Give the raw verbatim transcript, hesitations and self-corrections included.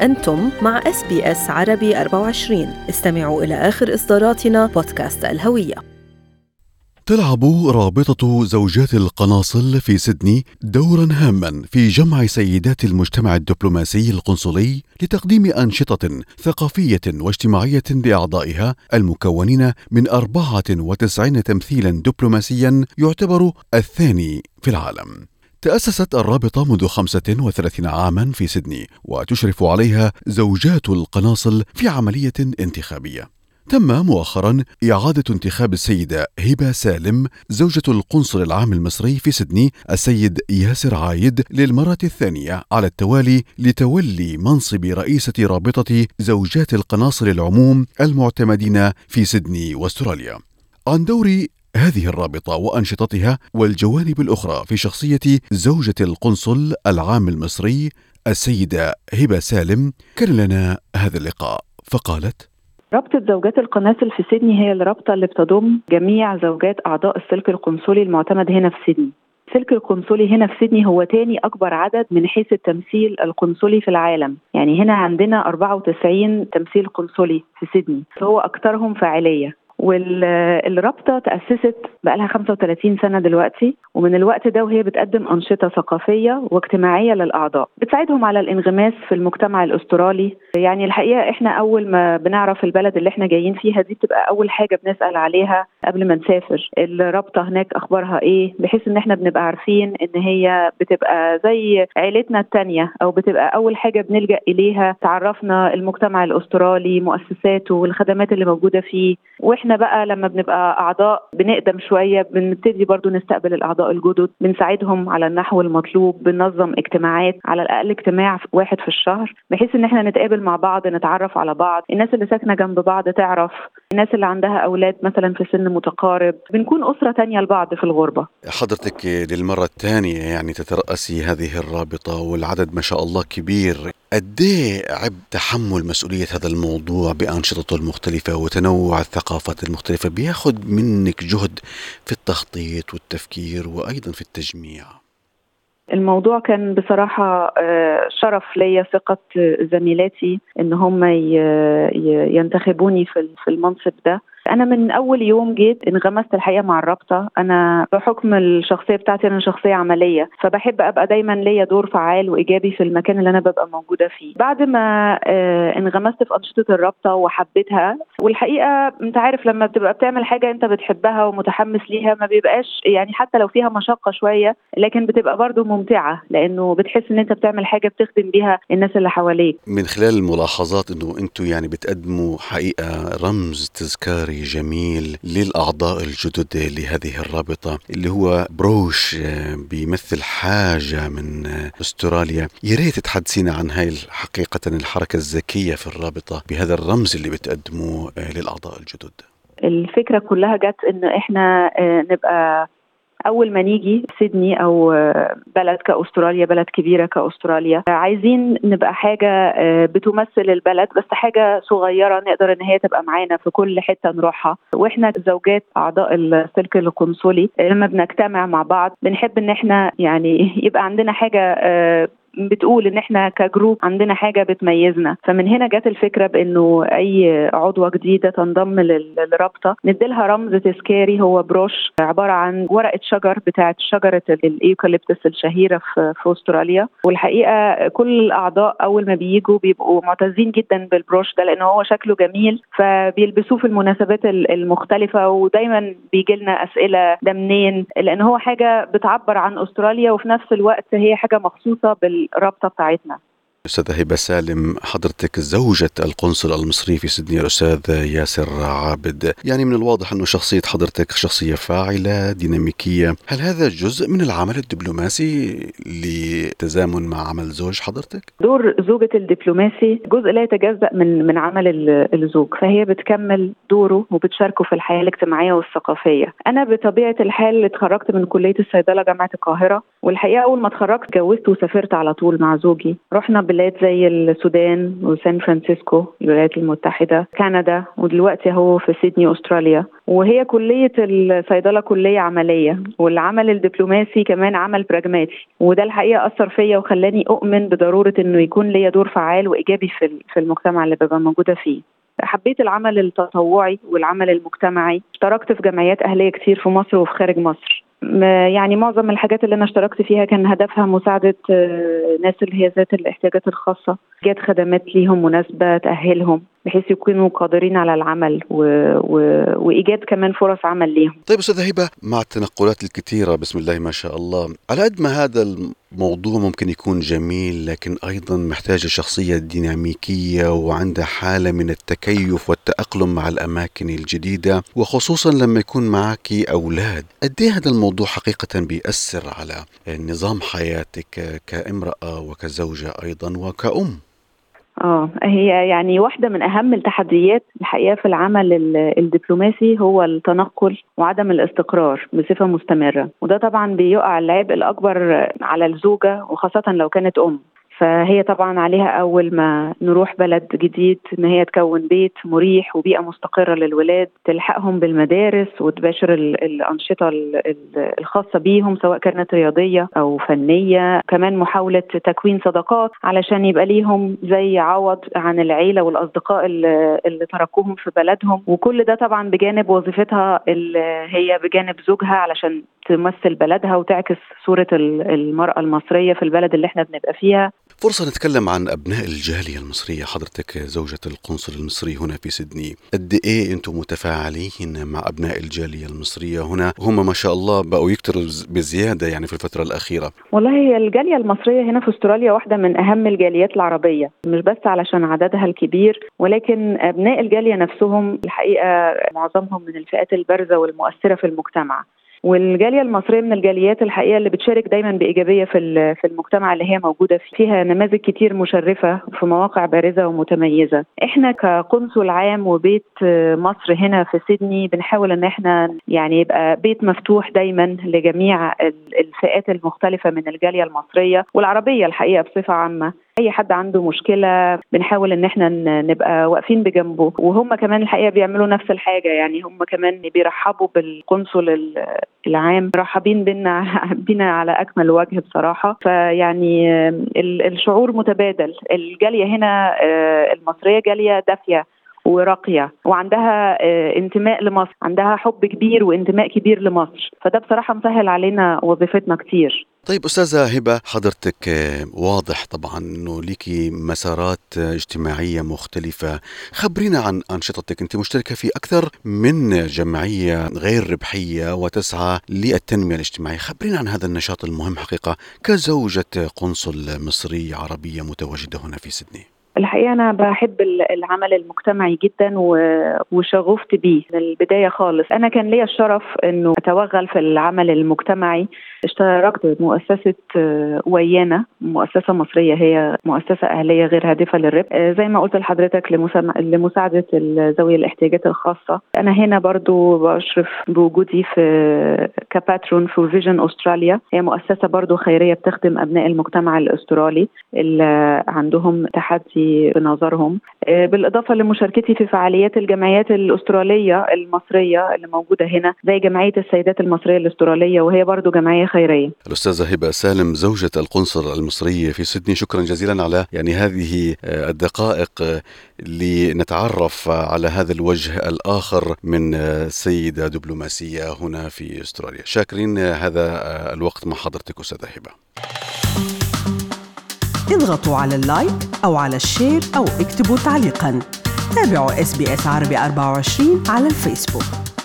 أنتم مع إس بي إس عربي أربعة وعشرين. استمعوا إلى آخر إصداراتنا بودكاست الهوية. تلعب رابطة زوجات القناصل في سيدني دورا هاما في جمع سيدات المجتمع الدبلوماسي القنصلي لتقديم أنشطة ثقافية واجتماعية لأعضائها المكونين من أربعة وتسعين تمثيلا دبلوماسيا يعتبر الثاني في العالم. تأسست الرابطة منذ خمسة وثلاثين عاما في سيدني، وتشرف عليها زوجات القناصل في عملية انتخابية. تم مؤخرا إعادة انتخاب السيدة هبة سالم زوجة القنصل العام المصري في سيدني السيد ياسر عايد للمرة الثانية على التوالي لتولي منصب رئيسة رابطة زوجات القناصل العموم المعتمدين في سيدني واستراليا. عن دور هذه الرابطة وأنشطتها والجوانب الأخرى في شخصية زوجة القنصل العام المصري السيدة هبة سالم كان لنا هذا اللقاء، فقالت: رابطة زوجات القناصل في سيدني هي الرابطة اللي بتضم جميع زوجات أعضاء السلك القنصلي المعتمد هنا في سيدني. السلك القنصلي هنا في سيدني هو تاني أكبر عدد من حيث التمثيل القنصلي في العالم، يعني هنا عندنا أربعة وتسعين تمثيل قنصلي في سيدني، فهو أكثرهم فاعلية. والرابطة تأسست بقالها خمسة وثلاثين سنة دلوقتي، ومن الوقت ده وهي بتقدم أنشطة ثقافية واجتماعية للأعضاء بتساعدهم على الانغماس في المجتمع الأسترالي. يعني الحقيقة إحنا أول ما بنعرف البلد اللي إحنا جايين فيها دي بتبقى أول حاجة بنسأل عليها قبل ما نسافر، الرابطة هناك أخبارها إيه، بحيث إن إحنا بنبقى عارفين إن هي بتبقى زي عيلتنا التانية، أو بتبقى أول حاجة بنلجأ إليها تعرفنا المجتمع الأسترالي، مؤسساته والخدمات اللي موجودة فيه. وإحنا بقى لما بنبقى أعضاء بنقدم شوية، بنبتدي برضو نستقبل الأعضاء الجدد، بنساعدهم على النحو المطلوب، بننظم اجتماعات على الأقل اجتماع واحد في الشهر، بحيث إن احنا نتقابل مع بعض، نتعرف على بعض، الناس اللي ساكنة جنب بعض تعرف الناس اللي عندها أولاد مثلا في سن متقارب، بنكون أسرة تانية لبعض في الغربة. حضرتك للمرة الثانية يعني تترأسي هذه الرابطة والعدد ما شاء الله كبير، قد ايه عبء تحمل مسؤولية هذا الموضوع بأنشطته المختلفة وتنوع الثقافات المختلفة بياخد منك جهد في التخطيط والتفكير وأيضا في التجميع؟ الموضوع كان بصراحة شرف ليا، ثقة زميلاتي إن هم ينتخبوني في المنصب ده. أنا من أول يوم جيت انغمست الحقيقة مع الرابطة. أنا بحكم الشخصية بتاعتي أنا شخصية عملية، فبحب أبقى دايما ليا دور فعال وإيجابي في المكان اللي أنا ببقى موجودة فيه. بعد ما انغمست في أنشطة الرابطة وحبيتها، والحقيقة أنت عارف لما بتبقى بتعمل حاجة أنت بتحبها ومتحمس ليها ما بيبقاش يعني حتى لو فيها مشقة شوية، لكن بتبقى برضو ممتعة، لأنه بتحس إن أنت بتعمل حاجة بتخدم بيها الناس اللي حواليك. من خلال الملاحظات إنه أنتوا يعني بتقدموا حقيقة رمز تذكاري جميل للأعضاء الجدد لهذه الرابطة، اللي هو بروش بيمثل حاجة من أستراليا. يا ريت تحدثينا عن هاي حقيقة الحركة الذكية في الرابطة بهذا الرمز اللي بتقدموه للأعضاء الجدد. الفكرة كلها جت إن إحنا نبقى أول ما نيجي سيدني أو بلد كأستراليا، بلد كبيرة كأستراليا، عايزين نبقى حاجة بتمثل البلد، بس حاجة صغيرة نقدر إن هي تبقى معانا في كل حتة نروحها. وإحنا زوجات أعضاء السلك القنصلي لما بنجتمع مع بعض بنحب إن إحنا يعني يبقى عندنا حاجة بتقول إن إحنا كجروب عندنا حاجة بتميزنا. فمن هنا جت الفكرة بإنه أي عضوة جديدة تنضم للرابطة نديلها رمز تذكاري، هو بروش عبارة عن ورقة شجر بتاعت شجرة الإيوكاليبتس الشهيرة في, في أستراليا. والحقيقة كل الأعضاء أول ما بييجوا بيبقوا معتزين جدا بالبروش ده، لأنه هو شكله جميل، فبيلبسوه في المناسبات المختلفة، ودايما بيجيلنا أسئلة ده منين، لأن هو حاجة بتعبر عن أستراليا وفي نفس الوقت هي حاجة مخصوصة بالرابطة بتاعتنا. أستاذة هبة سالم، حضرتك زوجة القنصل المصري في سيدني الأستاذ ياسر عابد، يعني من الواضح أنه شخصية حضرتك شخصية فاعلة ديناميكية. هل هذا جزء من العمل الدبلوماسي لتزامن مع عمل زوج حضرتك؟ دور زوجة الدبلوماسي جزء لا يتجزأ من من عمل الزوج، فهي بتكمل دوره وبتشاركه في الحياة الاجتماعية والثقافية. أنا بطبيعة الحال اتخرجت من كلية الصيدلة جامعة القاهرة، والحقيقة أول ما اتخرجت اتجوزت وسافرت على طول مع زوجي. رحنا بلاد زي السودان وسان فرانسيسكو الولايات المتحدة، كندا، ودلوقتي هو في سيدني أستراليا. وهي كلية الصيدلة كلية عملية، والعمل الدبلوماسي كمان عمل براجماتي، وده الحقيقة أثر فيا وخلاني أؤمن بضرورة إنه يكون ليا دور فعال وإيجابي في في المجتمع اللي ببقى موجودة فيه. حبيت العمل التطوعي والعمل المجتمعي، اشتركت في جمعيات أهلية كتير في مصر وفي خارج مصر. يعني معظم الحاجات اللي أنا اشتركت فيها كان هدفها مساعدة ناس اللي هي ذات الاحتياجات الخاصة، جات خدمات ليهم مناسبة تأهلهم بحيث يكونوا قادرين على العمل و... و... وإيجاد كمان فرص عمل ليهم. طيب أستاذة هبة، مع التنقلات الكثيرة بسم الله ما شاء الله، على قد ما هذا الموضوع ممكن يكون جميل، لكن أيضا محتاج شخصية ديناميكية وعندها حالة من التكيف والتأقلم مع الأماكن الجديدة، وخصوصا لما يكون معك أولاد. قد إيه هذا الموضوع حقيقة بيأثر على نظام حياتك كامرأة وكزوجة أيضا وكأم؟ اه هي يعني واحدة من أهم التحديات الحقيقة في العمل الدبلوماسي هو التنقل وعدم الاستقرار بصفة مستمرة، وده طبعا بيقع العبء الأكبر على الزوجة وخاصة لو كانت أم. فهي طبعا عليها أول ما نروح بلد جديد إن هي تكون بيت مريح وبيئة مستقرة للولاد، تلحقهم بالمدارس وتباشر الأنشطة الخاصة بيهم سواء كانت رياضية أو فنية، كمان محاولة تكوين صداقات علشان يبقى ليهم زي عوض عن العيلة والأصدقاء اللي تركوهم في بلدهم. وكل ده طبعا بجانب وظيفتها اللي هي بجانب زوجها علشان تمثل بلدها وتعكس صورة المرأة المصرية في البلد اللي احنا بنبقى فيها. فرصة نتكلم عن أبناء الجالية المصرية. حضرتك زوجة القنصل المصري هنا في سيدني، قد إيه أنتم متفاعلين مع أبناء الجالية المصرية هنا؟ هم ما شاء الله بقوا يكتروا بزيادة يعني في الفترة الأخيرة. والله هي الجالية المصرية هنا في أستراليا واحدة من أهم الجاليات العربية، مش بس علشان عددها الكبير، ولكن أبناء الجالية نفسهم الحقيقة معظمهم من الفئات البارزة والمؤثرة في المجتمع. والجالية المصرية من الجاليات الحقيقة اللي بتشارك دايما بإيجابية في في المجتمع اللي هي موجودة فيه. فيها نماذج كتير مشرفة في مواقع بارزة ومتميزة. احنا كقنصل عام وبيت مصر هنا في سيدني بنحاول ان احنا يعني يبقى بيت مفتوح دايما لجميع الفئات المختلفة من الجالية المصرية والعربية الحقيقة بصفة عامة. اي حد عنده مشكلة بنحاول ان احنا نبقى واقفين بجنبه، وهم كمان الحقيقة بيعملوا نفس الحاجة، يعني هم كمان بيرحبوا بالقنصل العام، مرحبين بينا بينا على اكمل وجه بصراحة. فيعني الشعور متبادل. الجالية هنا المصرية جالية دافية وراقية وعندها انتماء لمصر، عندها حب كبير وانتماء كبير لمصر، فده بصراحة مسهل علينا وظيفتنا كتير. طيب أستاذة هبة، حضرتك واضح طبعا أنه ليكي مسارات اجتماعية مختلفة. خبرينا عن أنشطتك. أنت مشتركة في أكثر من جمعية غير ربحية وتسعى للتنمية الاجتماعية. خبرينا عن هذا النشاط المهم حقيقة كزوجة قنصل مصري عربية متواجدة هنا في سيدني. الحقيقة أنا بحب العمل المجتمعي جدا وشغفت بيه من البداية خالص. أنا كان لي الشرف أنه أتوغل في العمل المجتمعي. اشتركت بمؤسسة ويانا، مؤسسة مصرية، هي مؤسسة أهلية غير هادفة للربح، زي ما قلت لحضرتك لمساعدة ذوي الاحتياجات الخاصة. أنا هنا برضو بشرف بوجودي في كباترون في فيجن أستراليا، هي مؤسسة برضو خيرية بتخدم أبناء المجتمع الأسترالي اللي عندهم تحدي بنظرهم، بالإضافة لمشاركتي في فعاليات الجمعيات الأسترالية المصرية اللي موجودة هنا زي جمعية السيدات المصرية الأسترالية، وهي برضو جمعية خيرية. الأستاذة هبة سالم زوجة القنصل المصري في سيدني، شكرا جزيلا على يعني هذه الدقائق لنتعرف على هذا الوجه الآخر من سيدة دبلوماسية هنا في أستراليا. شاكرين هذا الوقت مع حضرتك أستاذة هبة. اضغطوا على اللايك أو على الشير أو اكتبوا تعليقاً. تابعوا إس بي إس عربي أربعة وعشرين على الفيسبوك.